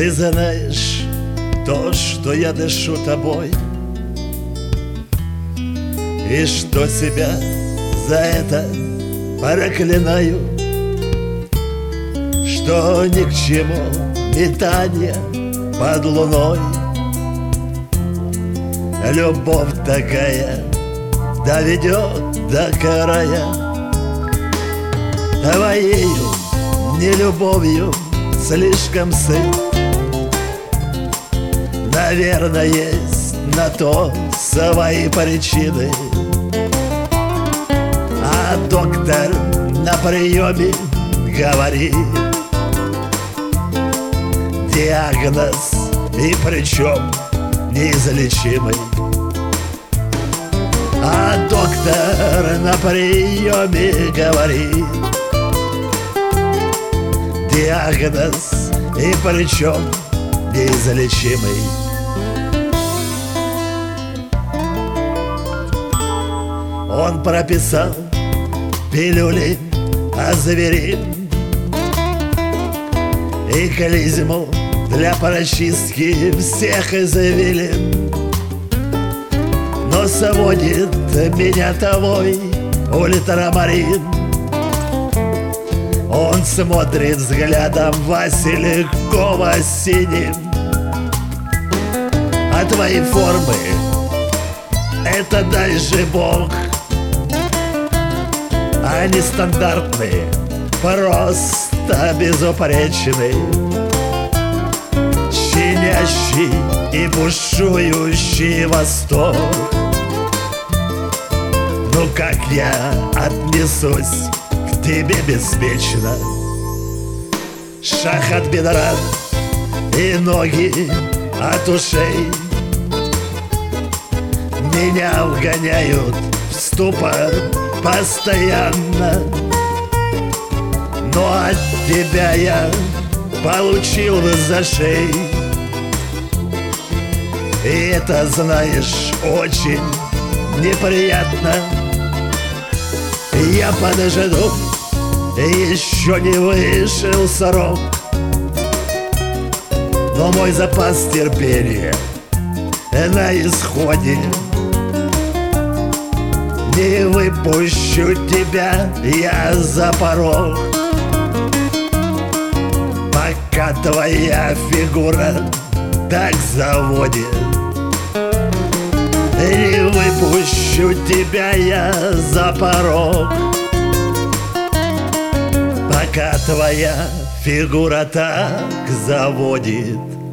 Ты знаешь то, что я дышу тобой, и что себя за это проклинаю, что ни к чему метание под луной. Любовь такая доведет до края. Твоею нелюбовью слишком сыт. Наверное, есть на то свои причины. А доктор на приеме говорит: диагноз, и причем неизлечимый. А доктор на приеме говорит: диагноз, и причем неизлечимый. Он прописал пилюли азверин и клизму для прочистки всех извилин. Но сводит меня твой ультрамарин. Он смотрит взглядом Василькова синим. А твои формы — это дай же Бог. Они стандартные, просто безупречные, щенящий и бушующий восторг. Ну как я отнесусь к тебе беспечно? Шаг от бедра и ноги от ушей меня вгоняют в ступор постоянно. Но от тебя я получил за шею. И это, знаешь, очень неприятно. Я подожду, еще не вышел срок, но мой запас терпения на исходе. Не выпущу тебя я за порог, пока твоя фигура так заводит. Не выпущу тебя я за порог, пока твоя фигура так заводит.